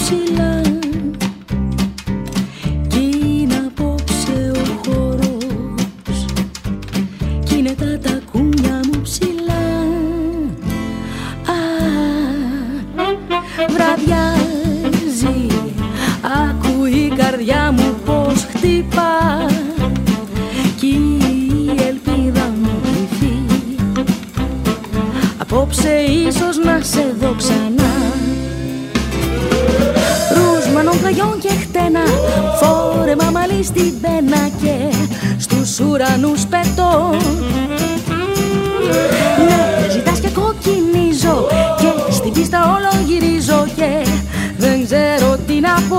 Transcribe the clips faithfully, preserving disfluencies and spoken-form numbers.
ψηλά κι είναι απόψε ο χορός κι είναι τα τακούνια μου ψηλά. Α, βραδιάζει, ακούει η καρδιά μου πως χτυπά κι η ελπίδα μου κρυφή. Απόψε ίσως να σε δω ξανά. Ρούσμανων πλαγιών και χτένα, φόρεμα μαλλί στην πένα και στους ουρανούς πετώ. Ναι, ζητάς και κοκκινίζω και στην πίστα όλο γυρίζω και δεν ξέρω τι να πω.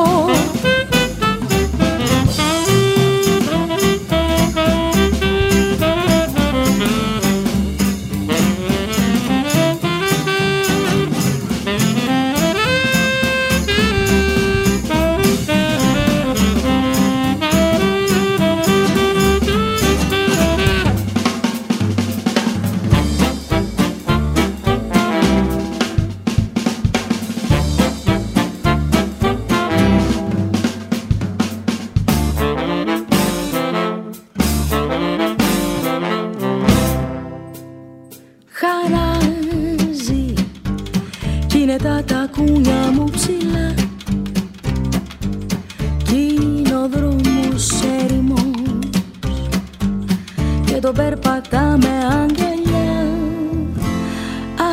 Χαράζει κι είναι τα τακούνια μου ψηλά κι είναι ο δρόμος έρημος και το περπατάμε αγκαλιά. Α,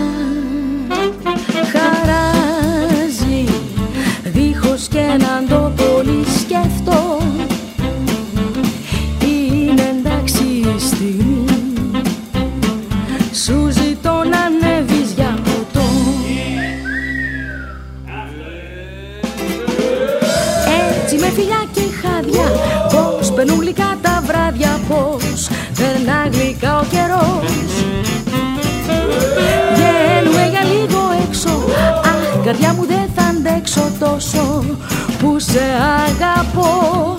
χαράζει δίχως και να το πολύ σκεφτώ. Είναι εντάξει η στιγμή, σου ζητώ να ανέβεις για ποτό. Έτσι με φιλιά και χάδια, πως περνούν γλυκά τα βράδια, πως περνά γλυκά ο καιρός. Βγαίνουμε για λίγο έξω, αχ καρδιά μου δεν θα αντέξω τόσο που σε αγαπώ.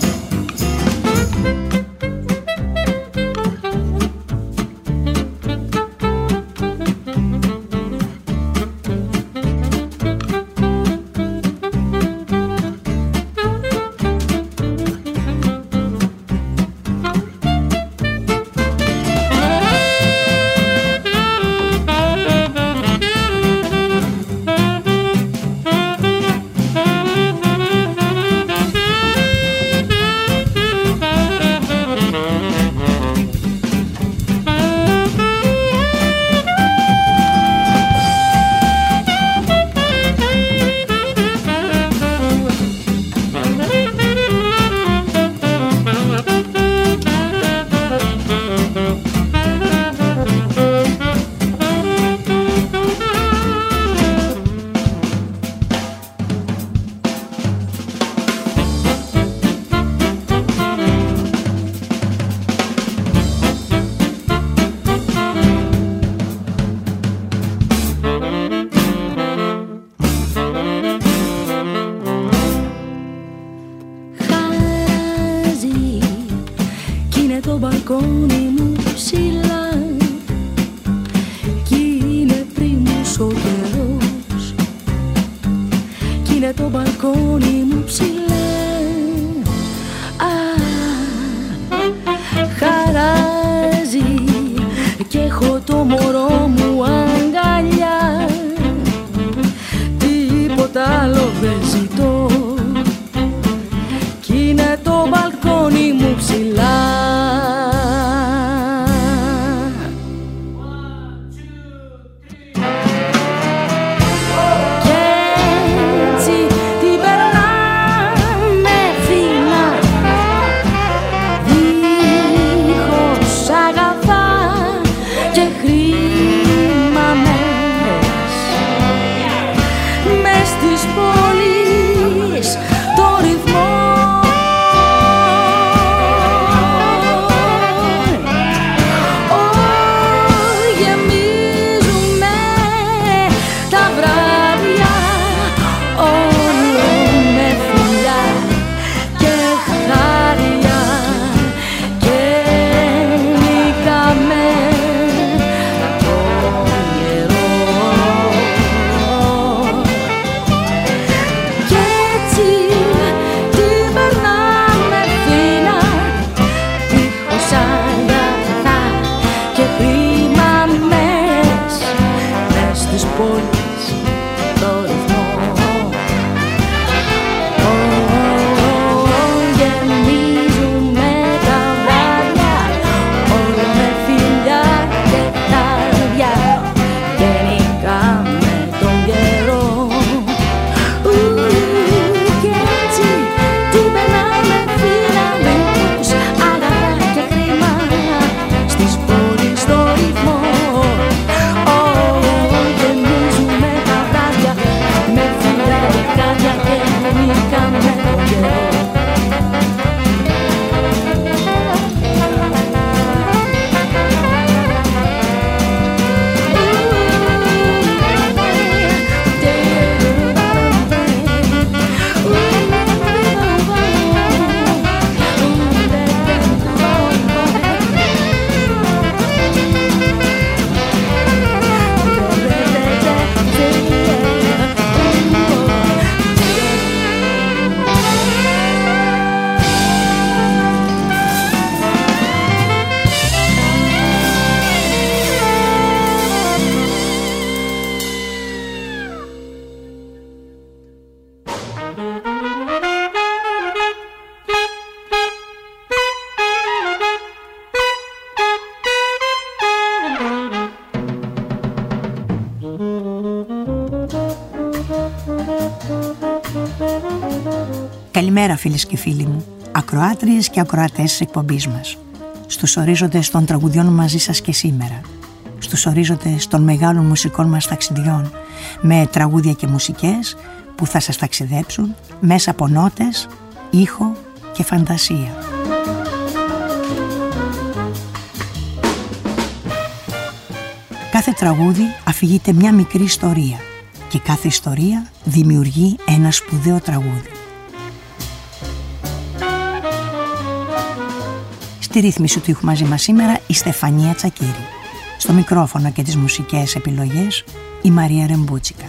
Το μπαλκόνι μου ψηλά κι είναι πρίμος ο καιρός κι είναι το μπαλκόνι μου ψηλά. Α, χαράζει κι έχω το μωρό μου αγκαλιά, τίποτα άλλο δεν ζητώ κι είναι το μπαλκόνι μου ψηλά. Και έτσι την περνά πόλης το ρυθμό. Γεμίζουμε τα βράδια όλο με φιλιά και χάδια, γενικά με τον καιρό. Και έτσι τι περνάμε φιλamentos, αγαθά και χρήμα στις πόλεις στο ρυθμό. Γεμίζουμε τα βράδια με φιλιά και χάδια, γενικά με τον καιρό. Καλημέρα φίλες και φίλοι μου, ακροάτριες και ακροατές της εκπομπής μας. Στους ορίζοντες των τραγουδιών μαζί σας και σήμερα. Στους ορίζοντες των μεγάλων μουσικών μας ταξιδιών, με τραγούδια και μουσικές που θα σας ταξιδέψουν μέσα από νότες, ήχο και φαντασία. Κάθε τραγούδι αφηγείται μια μικρή ιστορία και κάθε ιστορία δημιουργεί ένα σπουδαίο τραγούδι. Στη ρύθμιση του ήχου μαζί μας σήμερα η Στεφανία Τσακίρη. Στο μικρόφωνο και τις μουσικές επιλογές η Μαρία Ρεμπούτσικα.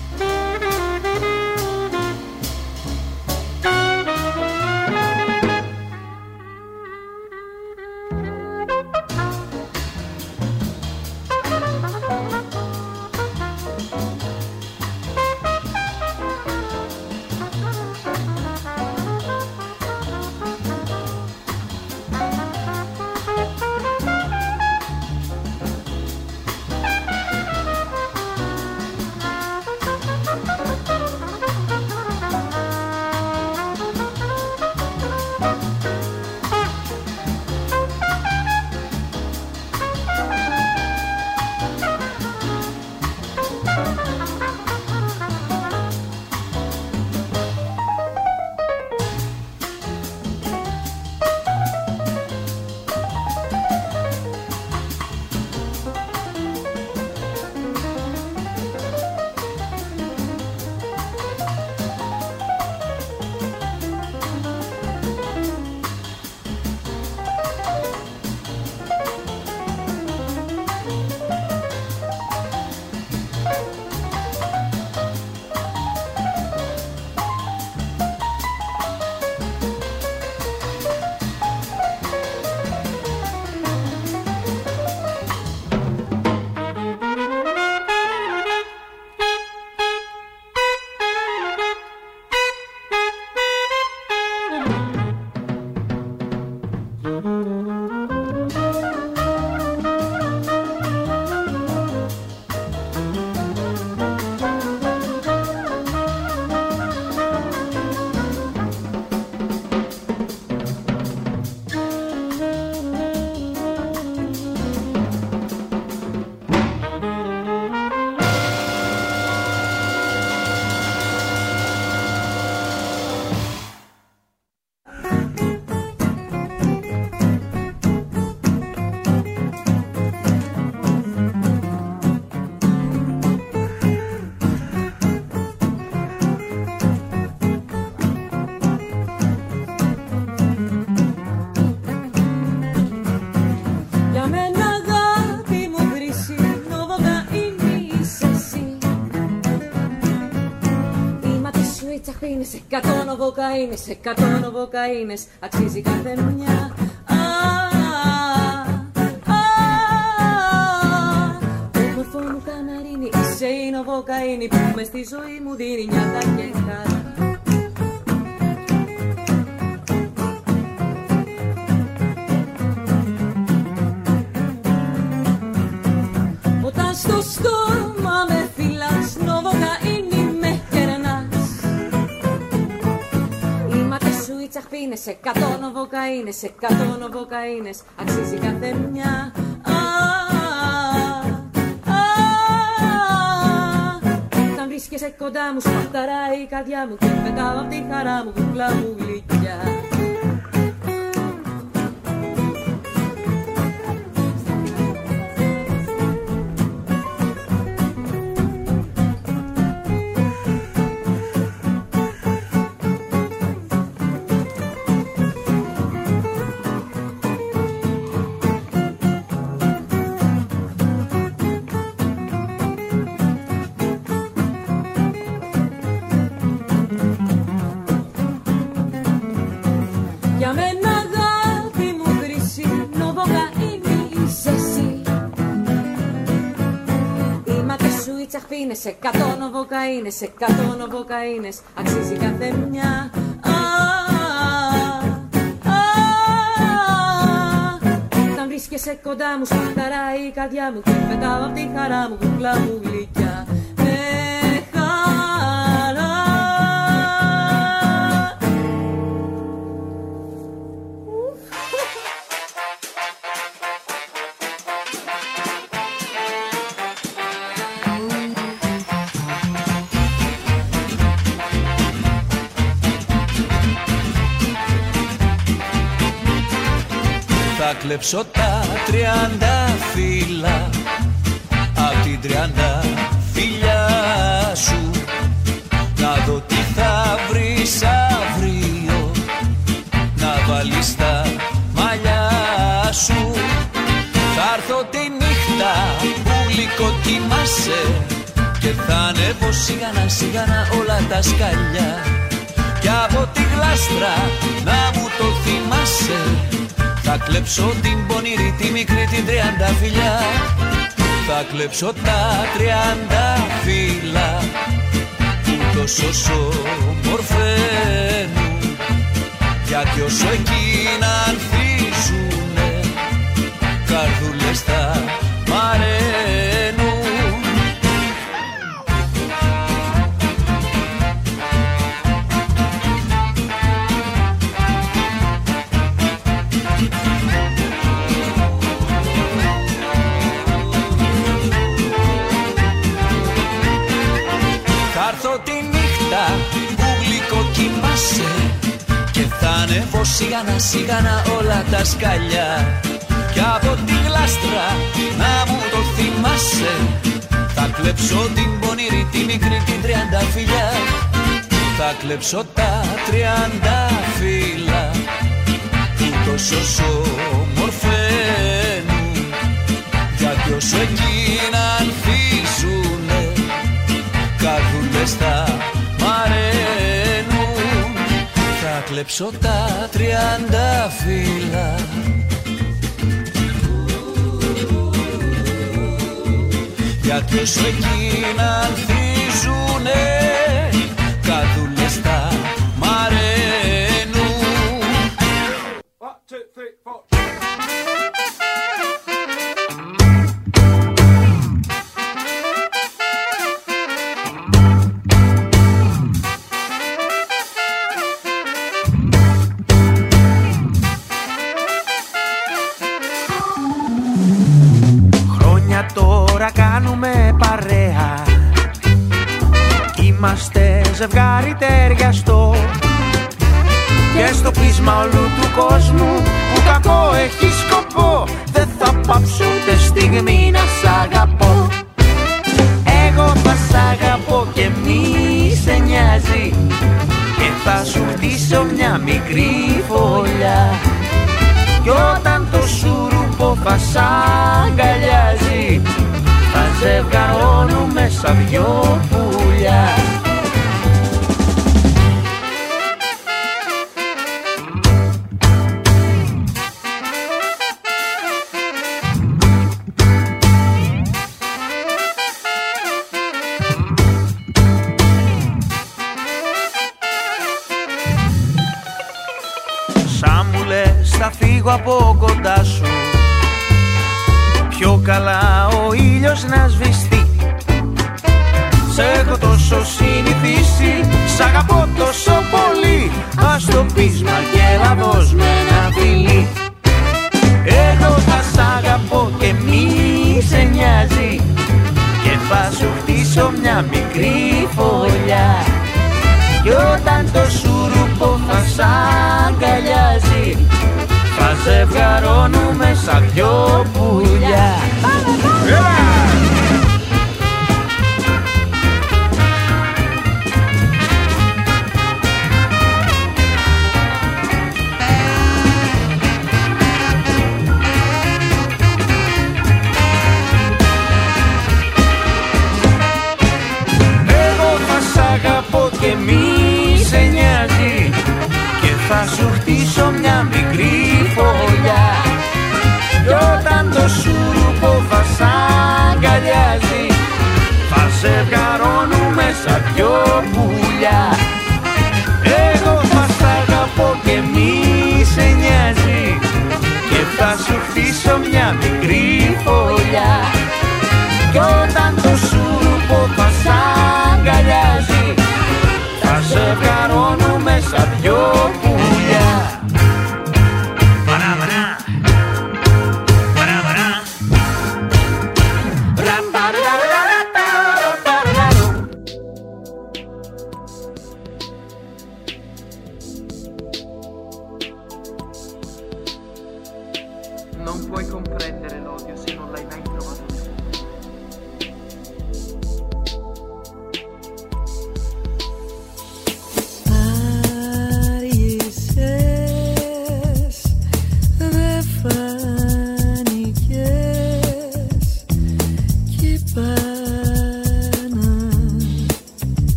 τσαχπίνες, εκατό νοβοκαΐνες, εκατό νοβοκαΐνες, αξίζει κάθε μια. Το μορφό μου καμαρίνι, είσαι η νοβοκαΐνη. βοκαίνη που μες στη ζωή μου δίνει νιάτα και χαρά. Όταν στο στόμα με φυλάς, νοβοκαίνη με κερνάς. Οι μάτες σου οι τσαχπίνες, εκατό νοβοκαίνες, εκατό νοβοκαίνες, αξίζει κάθε μια. Βρίσκεσαι κοντά μου, σπαχταράει η καρδιά μου και πετάω απ' τη χαρά μου, κουκλά μου γλυκιά. Τσαχπίνες, εκατό νοβοκαίνες, εκατό νοβοκαίνες, αξίζει κάθε μια. Όταν βρίσκεσαι κοντά μου, σπαχταράει η καρδιά μου και πετάω απ' τη χαρά μου, κουκλά μου γλυκιά. Θα κλέψω τα τριάντα φύλλα απ' την τριάντα φιλιά σου, να δω τι θα βρεις αύριο, να βάλεις τα μαλλιά σου. Θα έρθω τη νύχτα που γλυκοκοιμάσαι και θα ανέβω σιγανά σιγανά όλα τα σκαλιά, κι από τη γλάστρα να μου το θυμάσαι. Θα κλέψω την πονηρή, τη μικρή, την τριάντα φιλιά. Θα κλέψω τα τριάντα φύλλα που τόσο σ' ομορφαίνουν, γιατί όσο εκείνα ανθίζουνε, καρδούλες θα μαραίνουν. Και θα ανέβω σιγανά σιγανά όλα τα σκαλιά, κι από τη γλάστρα να μου το θυμάσαι. Θα κλέψω την πονηρή, τη μικρή, την τριάντα φιλιά. Θα κλέψω τα τριάντα φύλλα που τόσο σ' ομορφαίνουν, γιατί όσο εκείνα ανθίζουνε, καρδούλες θα μαραίνουν. Θα κλέψω τα τριάντα φύλλα, γιατί όσο εκείνα ανθίζουνε, καρδούλες θα μαραίνουν. One, two, three, four. Τώρα κάνουμε παρέα, είμαστε ζευγάρι ταιριαστό, και στο πείσμα όλου του κόσμου που κακό έχει σκοπό, δεν θα πάψω ούτε στιγμή να σ' αγαπώ. Εγώ θα σ' αγαπώ και μη σε νοιάζει, και θα σου χτίσω μια μικρή φωλιά, κι όταν το σουρουπό θα σ' αγκαλιάζει, θα ζευγαρώνουμε σαν δυο πουλιά. καλά ο ήλιος να σβηστεί. Σ' έχω τόσο συνηθίσει, σ' αγαπώ τόσο πολύ. Ας το πεις μα και έλα δώσ' με ένα φιλί. Εγώ θα σ' αγαπώ και μη σε νοιάζει, και θα σου χτίσω μια μικρή φωλιά. Κι όταν το σουρουπό θα σ' αγκαλιάζει, θα ζευγαρώνουμε σαν δυο πουλιά. Και μη σε νοιάζει, και θα σου χτίσω μια μικρή φωλιά. Κι όταν το σουρουπό θα σ' αγκαλιάζει, θα ζευγαρώνουμε σαν δυο πουλιά. Εγώ θα σ' αγαπώ και μη σε νοιάζει, και θα σου χτίσω μια μικρή φωλιά. Κι όταν το σουρουπό θα σ' αγκαλιάζει, θα ζευγαρώνουμε σαν δυο πουλιά. Παραμανά, παραμανά. Non puoi comprendere l'odio se non l'hai mai provato tu.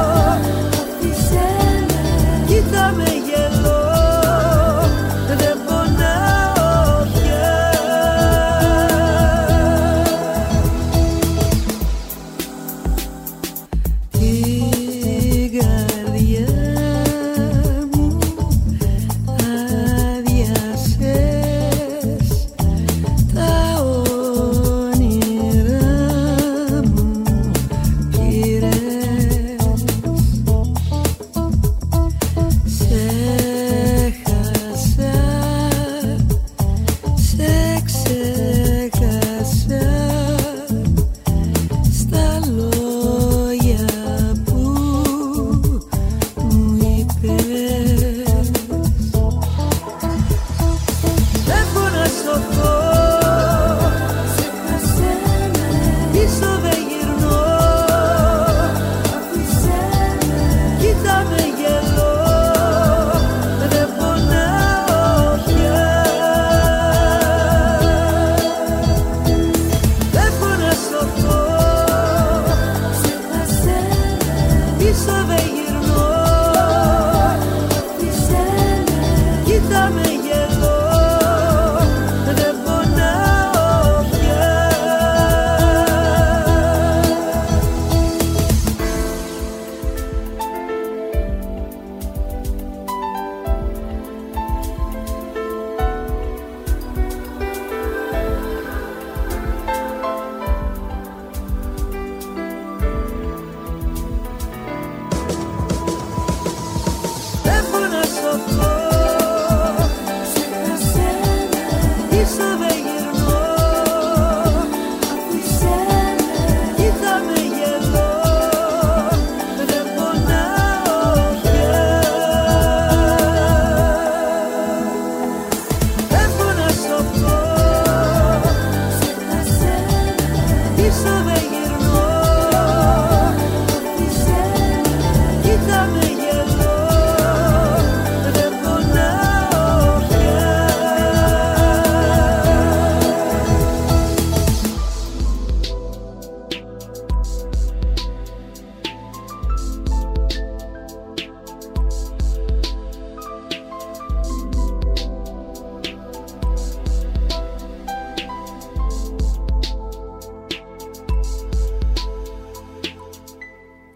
Κοίτα με γελώ, δεν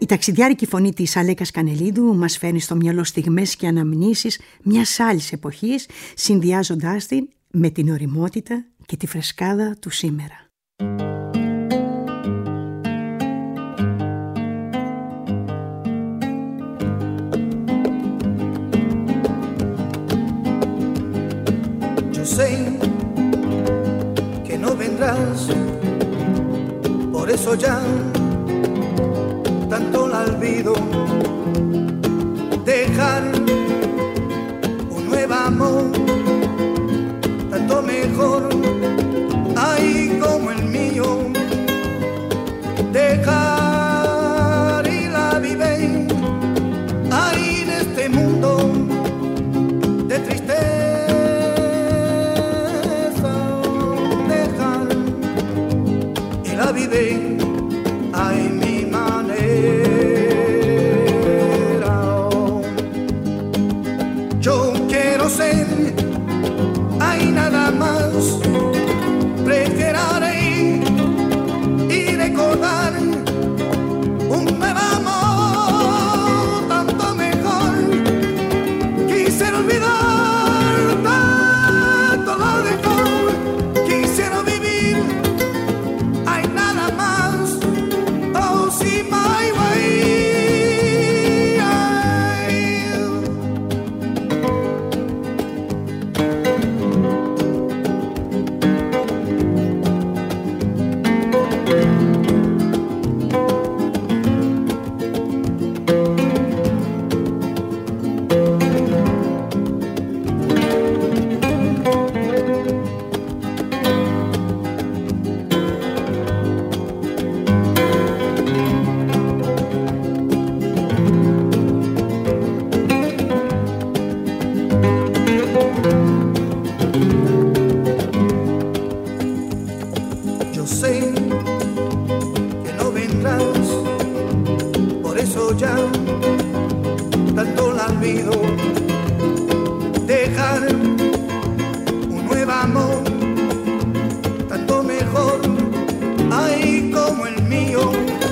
Η ταξιδιάρικη φωνή της Αλέκας Κανελίδου μας φέρνει στο μυαλό στιγμές και αναμνήσεις μιας άλλης εποχής, συνδυάζοντάς την με την ωριμότητα και τη φρεσκάδα του σήμερα. Yo sé que no vendrás, por eso ya tanto la olvido, dejar un nuevo amor, tanto mejor, ay como el mío, dejar y la vive, ay en este mundo de tristeza, dejar y la vive, ay mi manera. Yo quiero ser, hay nada más, prefiero ir y recordar un nuevo amor, tanto mejor. Quisiera olvidar tanto lo dejó, quisiera vivir, hay nada más, oh see my way. Yo sé que no vendrás, por eso ya tanto la olvido, dejar un nuevo amor, tanto mejor, ay como el mío,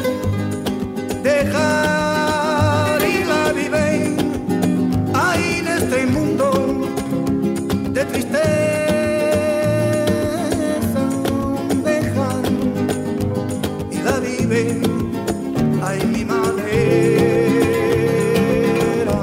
dejar y la vive, ay en este mundo de tristeza, dejar y la vive, ay mi manera.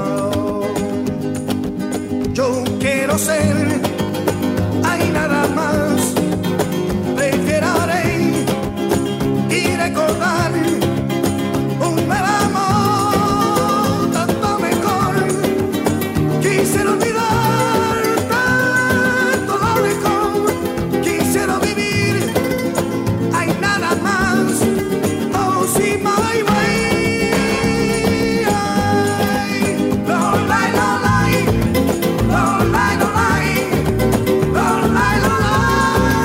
Yo quiero ser, hay nada más, prefiero ir y recordar un nuevo amor, tanto mejor. Quisiera olvidar tanto lo mejor, quisiera vivir, hay nada más, oh see my way. Lo lai lo lai, lo lai lo lai, lo lai lo lai.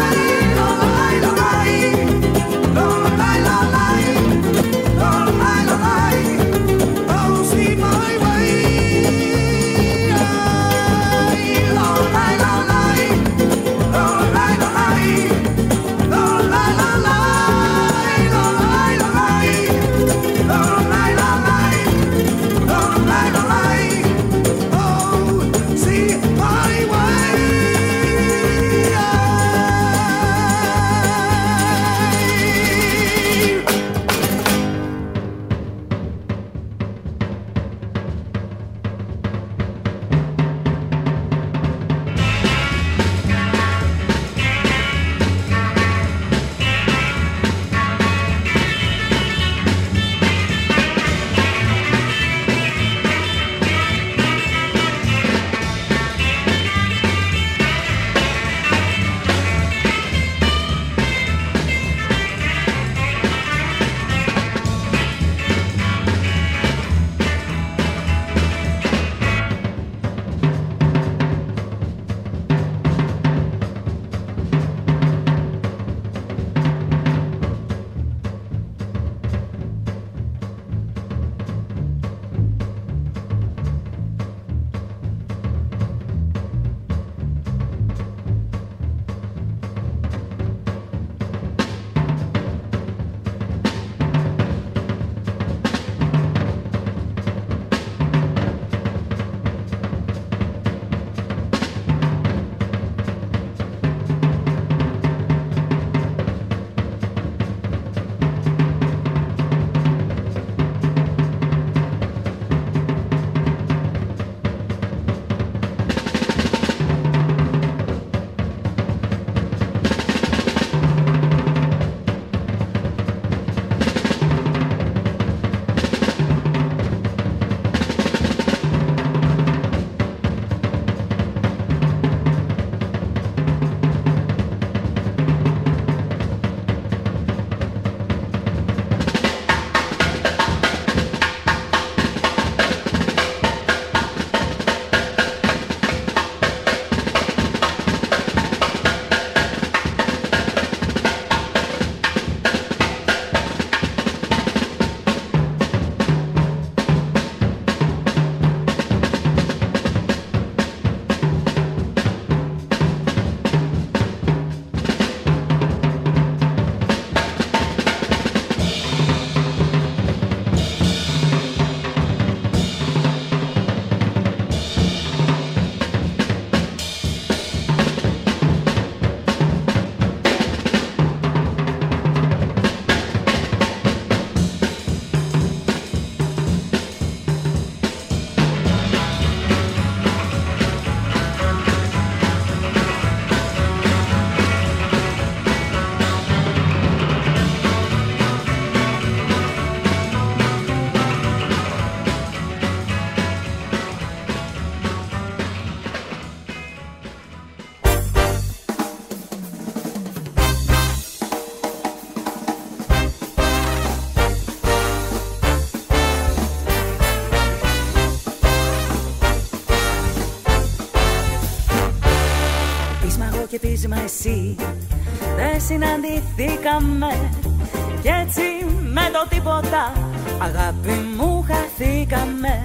και πεις μα εσύ δεν συναντηθήκαμε κι έτσι με το τίποτα αγάπη μου χαθήκαμε.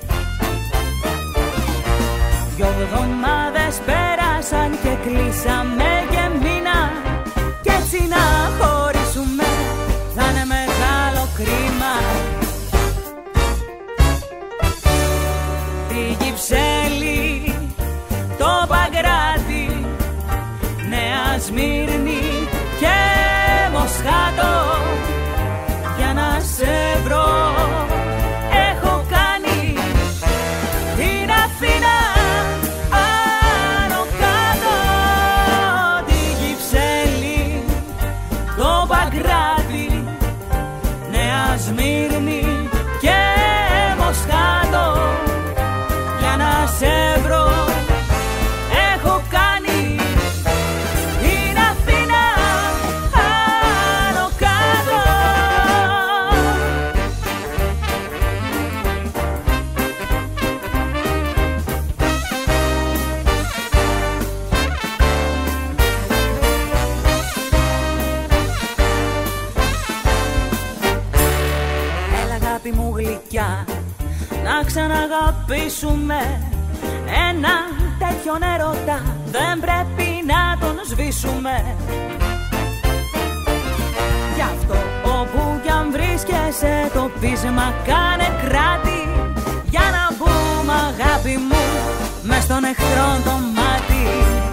Δυο εβδομάδες πέρασαν και κλείσαμε και μήνα κι έτσι να χωρίσουμε θα είναι μεγάλο κρίμα. Τη Κυψέλη, το Παγκράτη, Νέα Σμύρνη και Μοσχάτο για να σε βρω έχω κάνει την Αθήνα άνω κάτω. Τη Κυψέλη, το Παγκράτη, Νέα Σμύρνη και Μοσχάτο για να σε βρω έχω κάνει την Αθήνα άνω κάτω. Έλα αγάπη μου γλυκιά να ξαναγαπήσουμε. Ένα τέτοιον έρωτα δεν πρέπει να τον σβήσουμε. Γι' αυτό όπου κι αν βρίσκεσαι το πείσμα κάνε κράτη για να μπούμε αγάπη μου μες στον εχθρό το μάτι.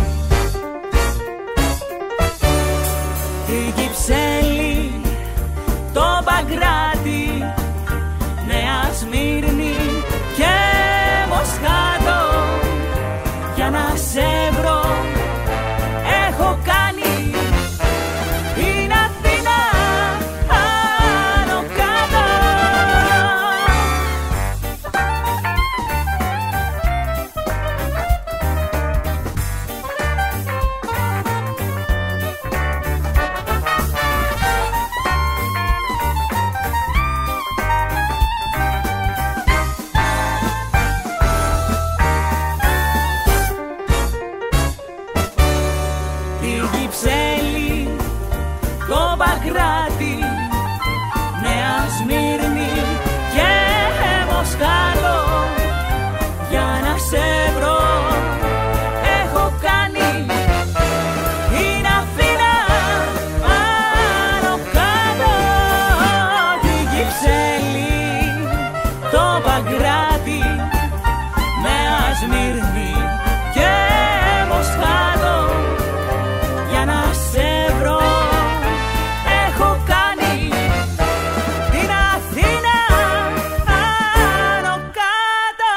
Τη Κυψέλη, το Παγκράτη, Νέα Σμύρνη και Μοσχάτο για να σε βρω έχω κάνει την Αθήνα άνω κάτω. Παγκράτη, Νέα Σμύρνη και Μοσχάτο για να σε βρω έχω κάνει την Αθήνα άνω κάτω. Τη Κυψέλη, το Παγκράτη, Νέα Σμύρνη και Μοσχάτο για να σε βρω έχω κάνει την Αθήνα άνω κάτω.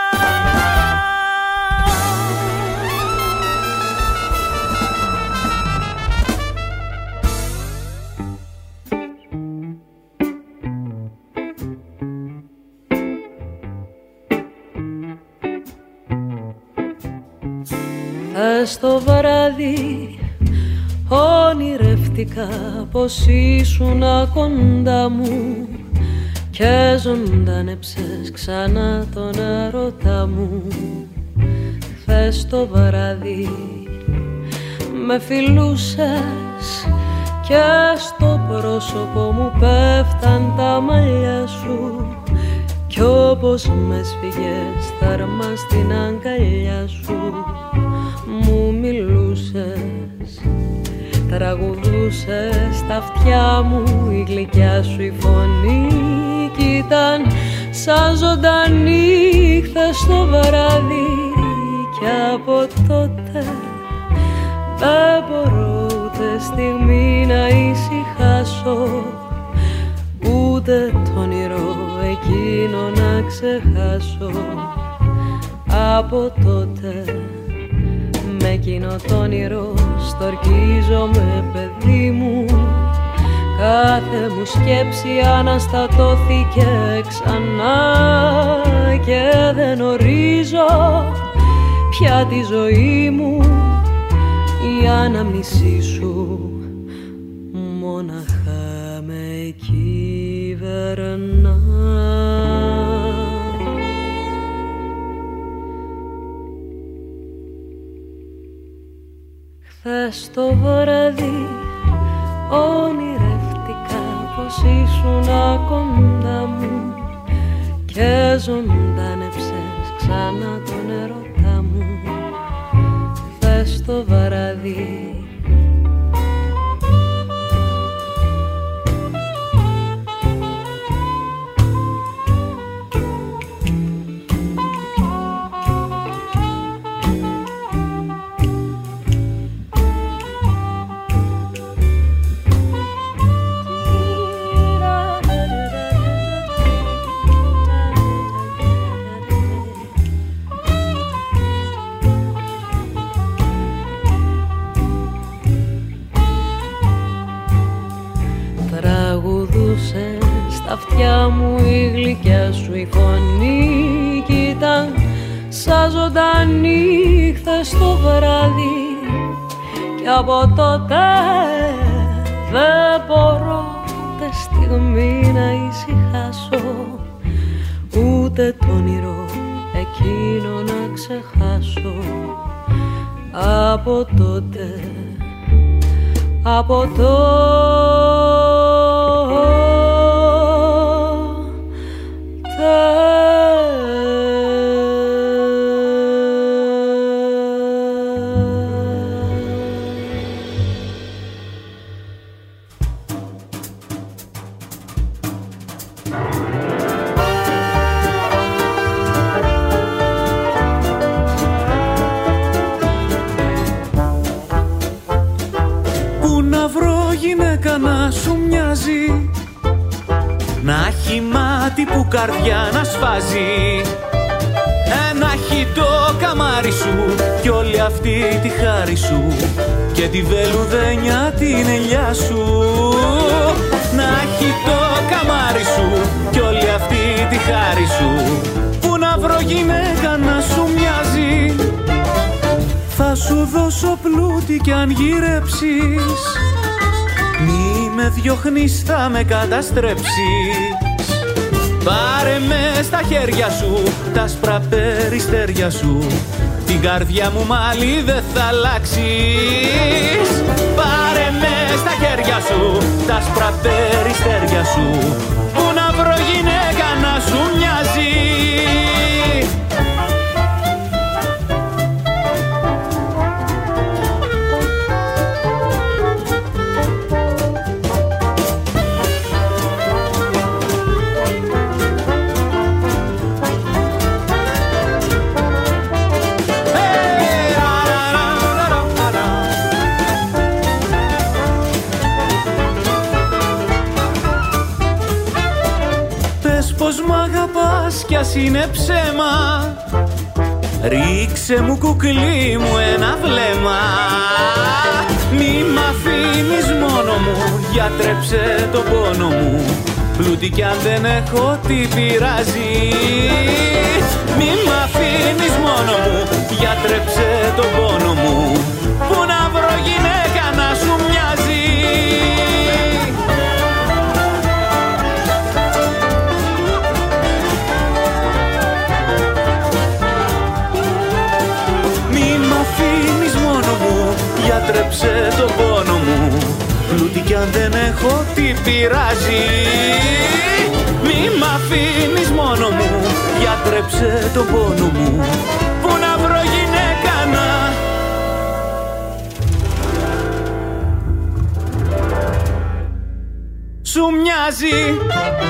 Χθες το βράδυ ονειρεύτηκα πως ήσουν κοντά μου και ζωντανέψες ξανά τον έρωτα μου. Χθες το βράδυ με φιλούσες και στο πρόσωπο μου πέφταν τα μαλλιά σου κι όπως με σφίγγες θερμά στην αγκαλιά σου μου μιλούσες, τραγουδούσες στα αυτιά μου η γλυκιά σου η φωνή κι ήταν σαν ζωντανή χθες το βράδυ κι από τότε δεν μπορώ ούτε στιγμή να ησυχάσω ούτε το όνειρο εκείνο να ξεχάσω. Από τότε με εκείνο το όνειρο στορκίζομαι παιδί μου. Κάθε μου σκέψη αναστατώθηκε ξανά και δεν ορίζω πια τη ζωή μου. Η αναμνησή σου μόναχα με κυβερνά. Χθες το βράδυ όνειρευτικά πως ήσουν κοντά μου και ζωντάνεψες ξανά τον ερωτά μου. Χθες το βράδυ στα αυτιά μου η γλυκιά σου η φωνή κι ήταν σαν ζωντανή χθες το βράδυ και από τότε δεν μπορώ ούτε στιγμή να ησυχάσω ούτε το όνειρο εκείνο να ξεχάσω. Από τότε, από τότε να σου μοιάζει, να έχει μάτι που καρδιά να σφάζει, να έχει το καμάρι σου κι όλη αυτή τη χάρη σου και τη βελουδένια την ελιά σου. Να έχει το καμάρι σου κι όλη αυτή τη χάρη σου. Πού να βρω γυναίκα να σου μοιάζει, θα σου δώσω πλούτη κι αν γυρέψεις μη με διώχνεις θα με καταστρέψεις. Πάρε με στα χέρια σου τα άσπρα περιστέρια σου, την καρδιά μου μάλι δεν θα αλλάξεις. Πάρε με στα χέρια σου τα άσπρα περιστέρια σου, που να βρω γυναίκα να σου μοιάζει. Πως μ' αγαπάς κι ας είναι ψέμα, ρίξε μου κουκλί μου ένα βλέμμα. Μη μ' αφήνεις μόνο μου, γιατρέψε το πόνο μου, πλούτη κι αν δεν έχω τι πειράζει. Μη μ' αφήνεις μόνο μου, γιατρέψε το πόνο μου, που να βρω γυναίκα να σου μοιάζει. Γιατρέψε το πόνο μου, πλούτη κι αν δεν έχω τι πειράζει. Μη μ' αφήνεις μόνο μου, γιατρέψε το πόνο μου, που να βρω γυναίκα να σου μοιάζει.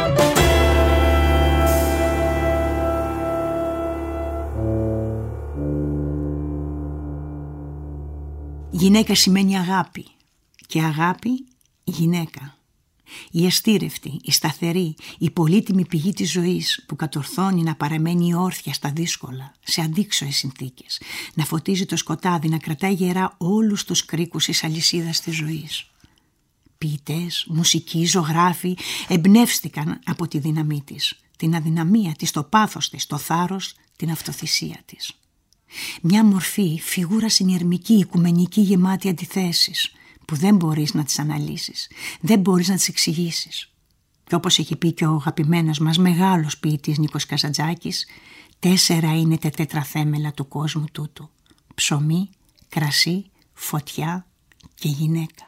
Γυναίκα σημαίνει αγάπη και αγάπη γυναίκα. Η αστήρευτη, η σταθερή, η πολύτιμη πηγή της ζωής που κατορθώνει να παραμένει όρθια στα δύσκολα, σε αντίξωες συνθήκες, να φωτίζει το σκοτάδι, να κρατάει γερά όλους τους κρίκους της αλυσίδας της ζωής. Ποιητές, μουσικοί, ζωγράφοι εμπνεύστηκαν από τη δύναμή της, την αδυναμία της, το πάθος της, το θάρρος, την αυτοθυσία της. Μια μορφή, φιγούρα συνειρμική, οικουμενική, γεμάτη αντιθέσεις, που δεν μπορείς να τις αναλύσεις, δεν μπορείς να τις εξηγήσεις. Και όπως έχει πει και ο αγαπημένος μας μεγάλος ποιητής Νίκος Καζαντζάκης, τέσσερα είναι τα τετραθέμελα του κόσμου τούτου: ψωμί, κρασί, φωτιά και γυναίκα.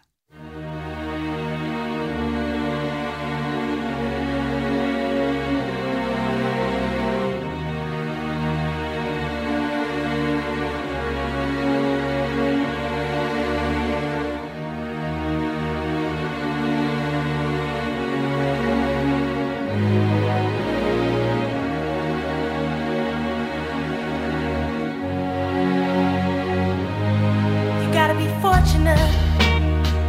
Fortunate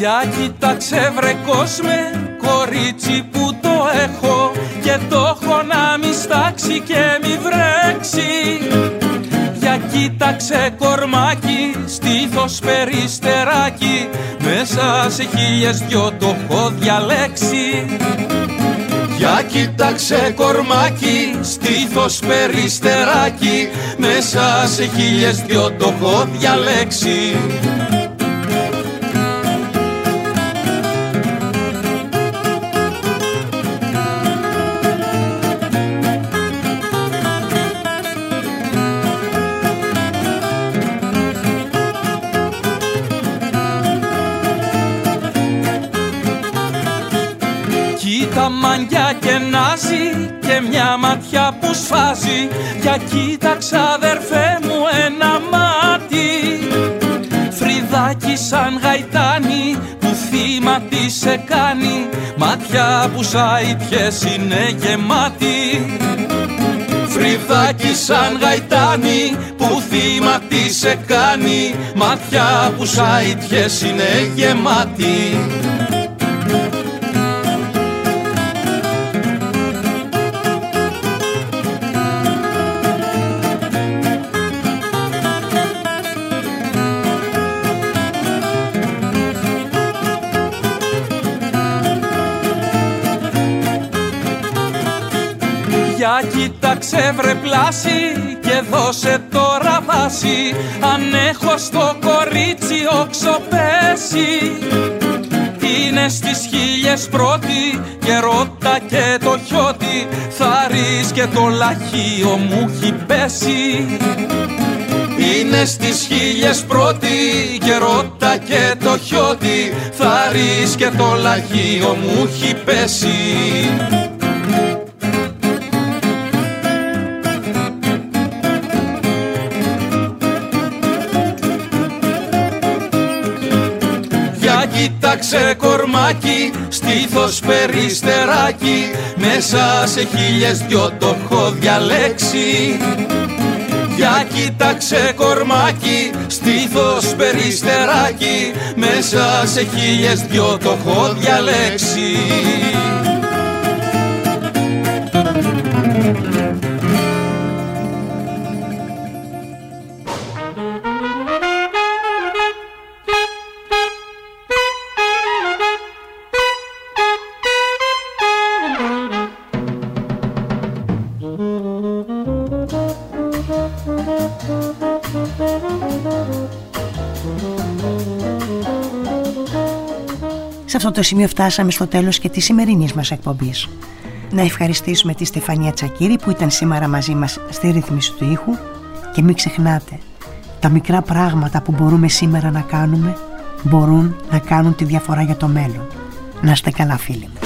Για κοίταξε βρε κόσμε, κορίτσι που το έχω και το έχω να μη στάξει και μη βρέξει. Για κοίταξε κορμάκι, στήθος περιστεράκι, μέσα σε χίλιες δυο το έχω διαλέξει. Για κοίταξε κορμάκι, στήθος περιστεράκι, μέσα σε χίλιες δυο το έχω διαλέξει. Κοίτα μανιά και νάζει και μια ματιά που σφάζει. Για κοίταξα αδερφέ μου ένα μάτι, φρυδάκι σαν γαϊτάνι που θύμα τι σε κάνει. Μάτια που σαϊτιές είναι γεμάτη. Φρυδάκι σαν γαϊτάνι που θύμα τι σε κάνει. Μάτια που σαϊτιές είναι γεμάτη. Για κοίταξε βρε πλάση και δώσε τώρα βάση. Αν έχω στο κορίτσι όξο πέσει, είναι στις χίλιες πρώτη και ρώτα και το χιώτη. Θα ρεις και το λαχείο μου έχει πέσει. Είναι στις χίλιες πρώτη και ρώτα και το χιώτη. Θα ρεις και το λαχείο μου έχει πέσει. Κοίταξε κορμάκι, στήθος περιστεράκι, μέσα σε χίλιες δυο το έχω διαλέξει. Για κοίταξε κορμάκι, στήθος περιστεράκι, μέσα σε χίλιες δυο το έχω διαλέξει. Σε αυτό το σημείο φτάσαμε στο τέλος και της σημερινής μας εκπομπής. Να ευχαριστήσουμε τη Στεφανία Τσακίρη που ήταν σήμερα μαζί μας στη ρύθμιση του ήχου και μην ξεχνάτε, τα μικρά πράγματα που μπορούμε σήμερα να κάνουμε μπορούν να κάνουν τη διαφορά για το μέλλον. Να είστε καλά φίλοι μου.